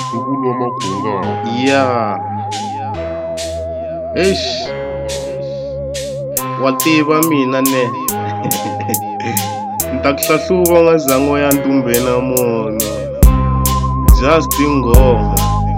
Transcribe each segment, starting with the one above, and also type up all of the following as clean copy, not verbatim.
Ntumbuluko wa Makhungani. Yeah. Eish, wa tiva mina ne. Ni ta ku hlahluva nga zango ya ntumbeni na mono. Just ingoma.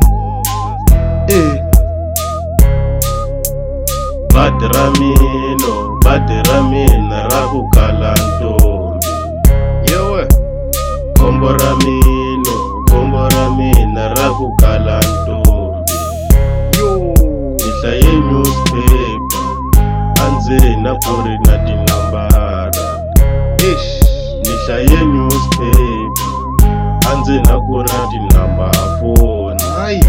Badi ra mina ra ku kala ntombi. Yewe. Khombo ra mina ra ku kala ntombi. Yo. Ni hlaye newspaper, andzeni ku ri na tinambara. Eish, ni hlaye newspaper, andzeni ku ri na tinambara foni. Hayi.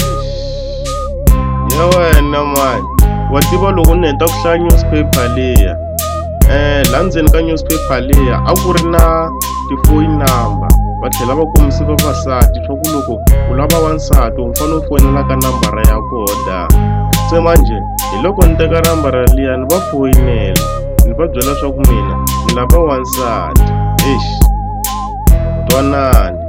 Ya wena mani, wa tiva loko ni heta ku hlaya newspaper liya, laha ndzeni ka newspaper liya a ku ri na ti-phone number, va tlhela va kombisa vavasati swa ku loko u lava wansati u fanele u fonela ka nambara ya koda. Se manje hi loko ni teka nambara liya ni va foyinela ni va byela swa ku mina ni lava wansati. Eish, twanani.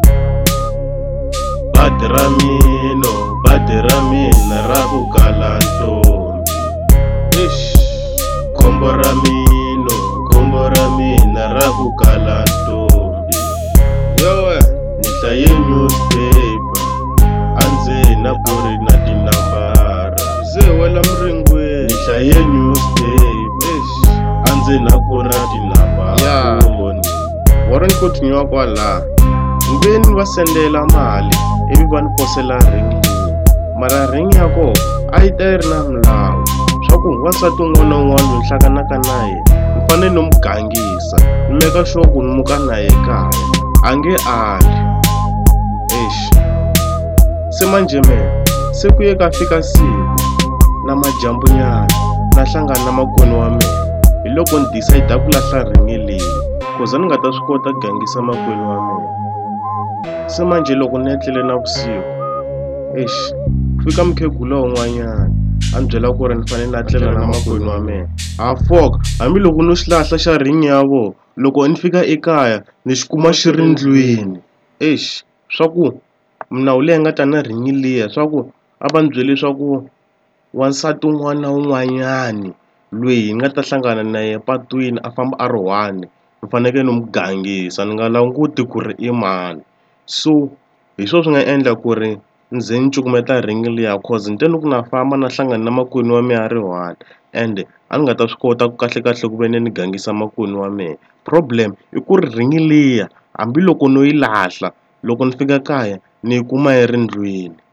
Badi ra mina ra ku kala ntombi. Eish, khombo ra mina ra ku kala ntombi. Yewe, ni hlaye newspaper, andzeni ku ri na tinambara. Ze wela miringweni. Ni hlaye newspaper, andzeni ku ri na tinambara foni. Wa ri ni continue kwala. Ni ve ni va sendela mali ivi va ni posela ring liya, mara ring ya koho a yi ta yi ri na milawu swa ku wansati un'wana na un'wana loyi ni hlanganaka na yena ni fanele ni n'wi gangisa ni meka sure ku ni muka na ye kaya a nge ali. Eish, se manje mehe se ku ye ka fika siku na majambunyana na hlangana na makwenu wa mina hi loko ni decide ku lahla ring liya cause ni nga ta swi kota ku gangisa makwenu wa mina. Se manje loko ni etlele navusiku, eish, fika mukhegula wun'wanyana a ni byela ku ri ni fanele ni tlela na makwenu wa mina. Ha foka hambiloko no xi lahla xa ring ya vona, loko ni fika ekaya ni xi kuma xi ri ndlwini. Eish, swa ku minawu leyi nga ta na ring liya swa ku a va ni byele leswaku wansati un'wana na un'wanyani loyi hi nga ta hlangana na yena patwini a famba a ri one ni fanekele ni n'wi gangisa ni nga languti ku ri i mani. So hi swona swi nga endla ku ri ni ze ni cukumeta ring liya cause ni te ni ku na famba na hlangana na makwenu wa mina a ri one ende a ni nga ta swi kota ku kahlekahle ku ve ni gangisa makwenu wa mina. Problem i ku ri ring liya hambiloko no yi lahla loko ni fika kaya ni yi kuma yi ri ndlwini.